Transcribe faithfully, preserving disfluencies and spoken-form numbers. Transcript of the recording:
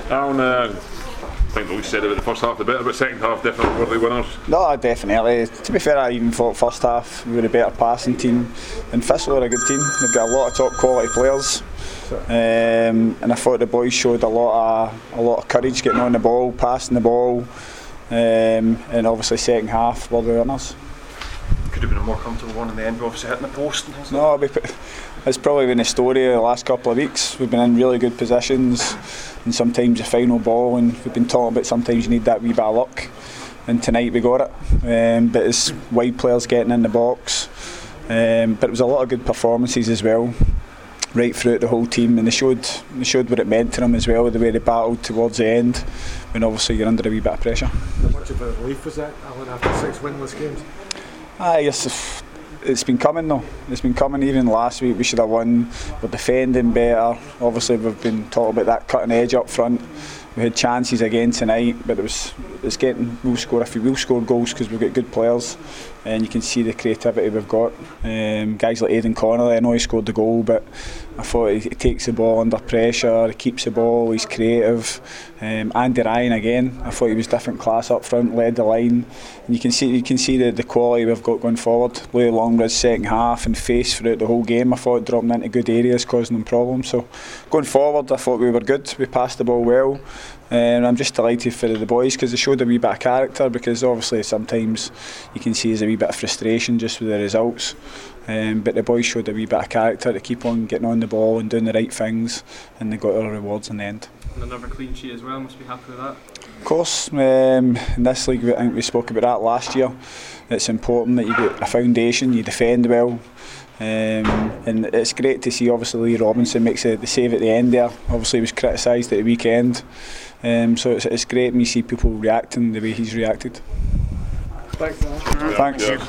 Alan, uh, I think what we said about the first half the better, but second half definitely worthy winners. No, definitely. To be fair, I even thought first half we were a better passing team, and Thistle are a good team. They've got a lot of top quality players, um, and I thought the boys showed a lot of a lot of courage getting on the ball, passing the ball, um, and obviously second half were the winners. Could have been a more comfortable one in the end, but obviously hitting the post and things like no, that. It's probably been the story of the last couple of weeks. We've been in really good positions, and sometimes the final ball, and we've been talking about sometimes you need that wee bit of luck, and tonight we got it. Um, but it's wide players getting in the box, um, but it was a lot of good performances as well, right throughout the whole team, and they showed they showed what it meant to them as well, the way they battled towards the end, when obviously you're under a wee bit of pressure. How much of a relief was that, Alan, after six winless games? Ah, yes. It's been coming though. It's been coming. Even last week we should have won. We're defending better. Obviously we've been talking about that cutting edge up front. We had chances again tonight, but it was it's getting. We'll score a few. We'll score goals because we've got good players, and you can see the creativity we've got. Um, guys like Aidan Connolly, I know he scored the goal, but I thought he, he takes the ball under pressure. He keeps the ball. He's creative. Um, Andy Ryan again. I thought he was different class up front. Led the line. And you can see you can see the, the quality we've got going forward. Louis Longridge's second half and face throughout the whole game. I thought dropping into good areas, causing them problems. So going forward, I thought we were good. We passed the ball well. And I'm just delighted for the boys because they showed a wee bit of character, because obviously sometimes you can see there's a wee bit of frustration just with the results, um, but the boys showed a wee bit of character to keep on getting on the ball and doing the right things, and they got their rewards in the end. And another clean sheet as well, must be happy with that. Of course, um, in this league I think we spoke about that last year. It's important that you get a foundation, you defend well. Um, and it's great to see obviously Lee Robinson makes a, the save at the end there. Obviously he was criticised at the weekend, um, so it's, it's great when you see people reacting the way he's reacted. Thanks, man. Thanks. Yeah.